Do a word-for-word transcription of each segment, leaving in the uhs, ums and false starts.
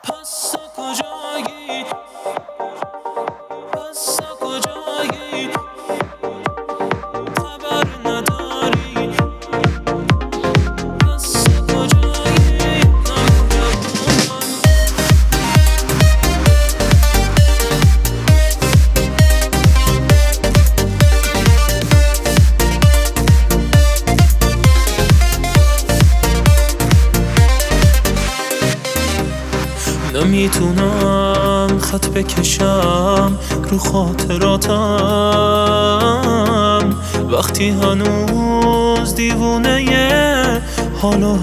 پس تو کجایی؟ پس تو کجایی؟ خبر نداری؟ پس تو کجایی؟ نمیتونم خط بکشم رو خاطراتم وقتی هنوز دیوونه حال و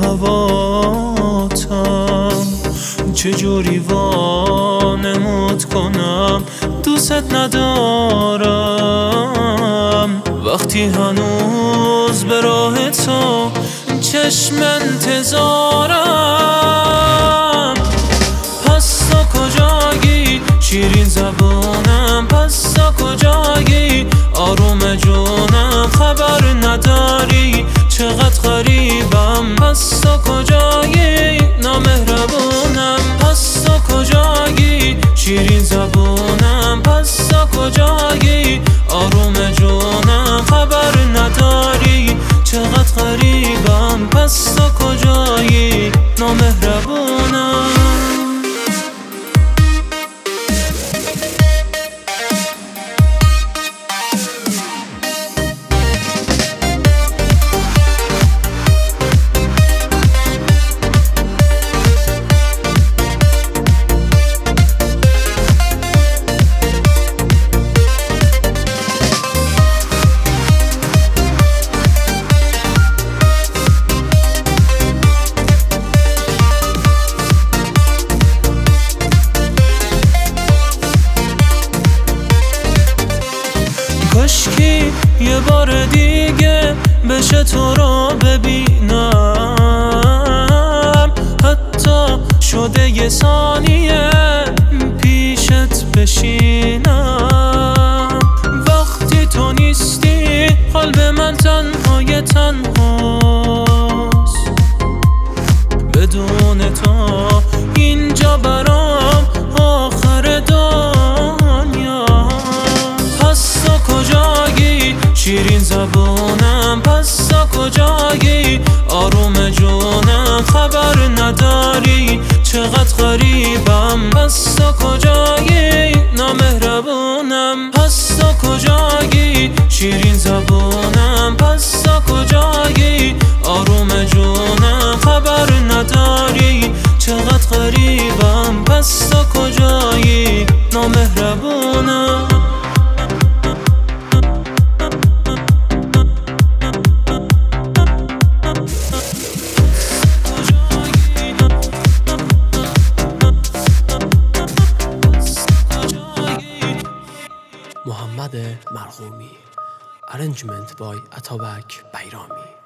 هواتم. چجوری وانمود کنم دوست ندارم وقتی هنوز به راه تو چشم انتظارم. پس تو کجایی شیرین زبونم؟ پس تو کجایی آروم جونم؟ خبر نداری چقدر غریبم. پس تو کجایی نامهربونم؟ پس تو کجایی شیرین زبونم؟ پس تو کجایی آروم جونم؟ خبر نداری چقدر غریبم. پس تو کجایی نامهربونم؟ کاشکی یه بار دیگه بشه تو رو ببینم، حتی شده یه ثانیه پیشت بشینم. وقتی تو نیستی قلب من تنهای تنهاست، بدون تو اینجا برام آخر دنیاست. پس تو کجایی شیرین زبونم؟ پس تو کجایی آروم جونم؟ خبر نداری چقدر غریبم. پس تو کجایی نامهربونم؟ پس تو کجایی شیرین زبونم؟ پس تو کجایی آروم جونم؟ خبر نداری چقدر غریبم. پس تو کجایی نامهربونم؟ محمد مرغومی. Arrangement by Atabak Bayrami.